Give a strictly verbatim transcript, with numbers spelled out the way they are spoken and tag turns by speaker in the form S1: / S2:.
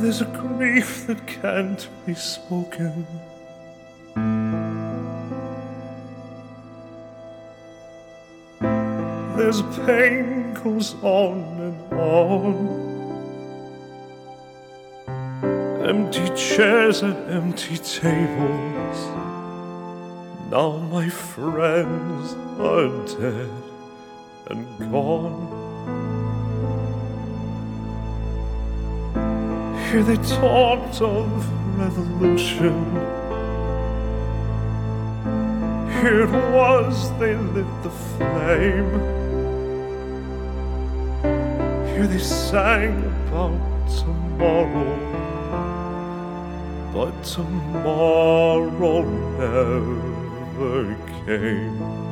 S1: There's a grief that can't be spoken. There's pain goes on and on. Empty chairs and empty tables. Now my friends are dead and gone. Here they talked of revolution. Here it was they lit the flame. Here they sang about tomorrow, but tomorrow never came.